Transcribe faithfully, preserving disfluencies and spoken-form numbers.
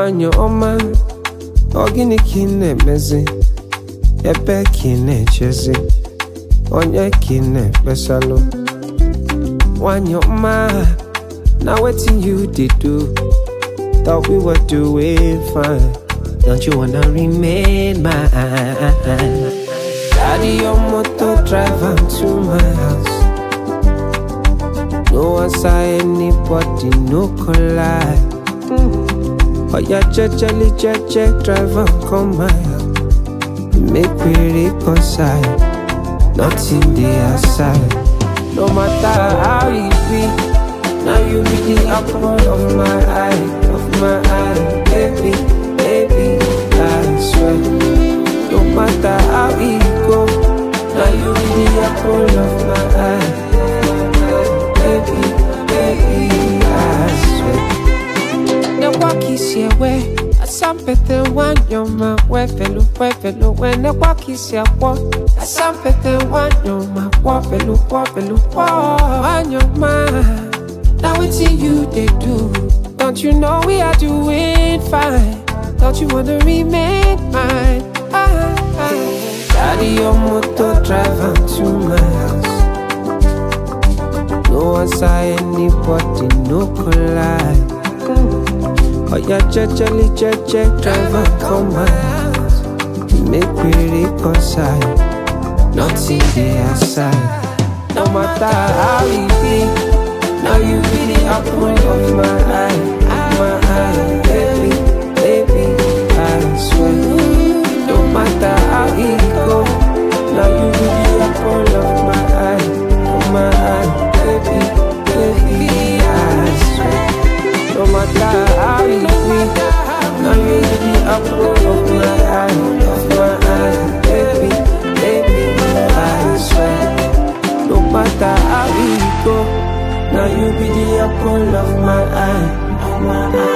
wanyo oma ogini kine mezi ebe kine chezi onye kine besalo wanyo oma. Now waiting you did do. Thought we were doing fine. Don't you wanna remain mine? Daddy, your motor drive to my house. No one saw anybody, no collide. Oh yeah, jejely, jeje, drive and come my house. Make we reconcile. Nothing there aside. No matter how it be. Now you be the apple of my eye, of my eye, baby, baby, I swear. No matter how it go, now you be the apple of my eye, of my eye, baby, baby, I swear. The walk is your way, I some better one, you're my way, fellow, way, fellow. When the walk is your walk, I some better one, you're my walk, fellow, walk, fellow, walk, on your mind. Now it's you they do. Don't you know we are doing fine? Don't you wanna remain mine? Ah, ah. Daddy, your motor drive to my house. No one saw anybody, no collide. Oh yeah, jejely, jeje, drive and come my house. Make we reconcile. Nothing there aside. No matter how it be. Now you be the apple of my eye, of my eye, baby, baby, I swear. No matter how it go, now you be the apple of my eye, of my eye, baby, baby, I swear. No matter how it be, now you be the apple of my eye, of my eye, baby, baby, I swear. No matter how it go. Now you be the apple of my eye, of my eye.